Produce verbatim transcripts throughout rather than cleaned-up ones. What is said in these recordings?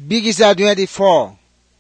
Bigisa twenty-four.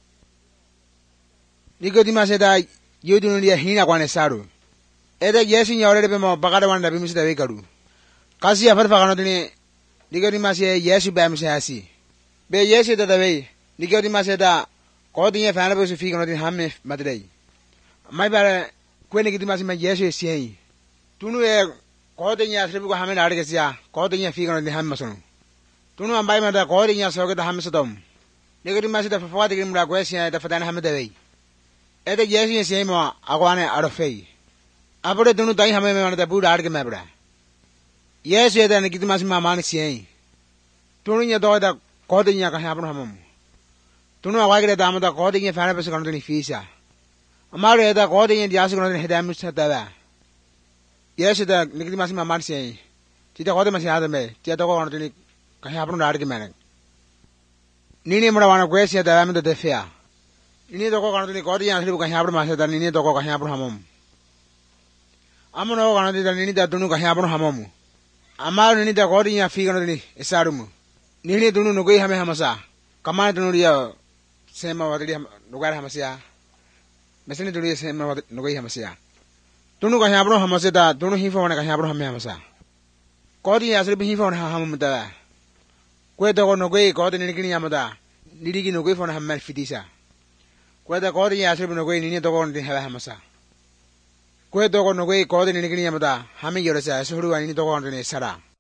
Nicodemus said, "You do not hear one saru." Either yes in your rebel, Bagadawan, the Bimis the Vikaru. Cassia Farfaganotini, Nicodemus said, "Yes, you bam say." Be yes, it the way. Nicodemus said, "Cording a fan of a figure in Hamif, Madre." My brother, when Nicodemus my yes, is saying, Tunu cording a triple Haman Argasia, cording a figure in the Hamason. Tunu by mother cording a circuit Hamasadom. Nicodemus the forty grim Raguesia, the Fadan Hamadaway. At the yes, is same or Aguana out of fay. I put it to die Haman the Buddha Argamabra. Yes, yet and Nicodemus my man is saying. Tuning your daughter cording a Habraham. Tunu a wagger dam the cording a fan of a secondary fisa. Amari the cording in the Ascon had damaged her. Yes, the Nicodemus my man saying. Tita Hodamas Adame, Tiato on the Cahabron argument. Nini Murawana Guesia, the Ram of the fair. You need to go on to the Gordian and Habra than you need to go to Habraham. Amano on the Nini that Dunuka Habraham. Amar need the Gordian figure in Isarum. Nini Dunu Nugay Hamasa. Command Nuria, same of the Nugar Hamasia. Messing to the same of Nugay Hamasia. Dunuka Habro Hamaseta, Dunu Hifon and Habraham Hamasa. Gordian has been Hifon Hamada. Queto Nogay, Gordon and Yamada, Nidiki Nogay for Hamel Fidisa. Queto Gordian has been away in the Dogon in Hamasa. Queto Nogay, Gordon and Yamada, Hami Yorasa, Suru and Dogon in Sara.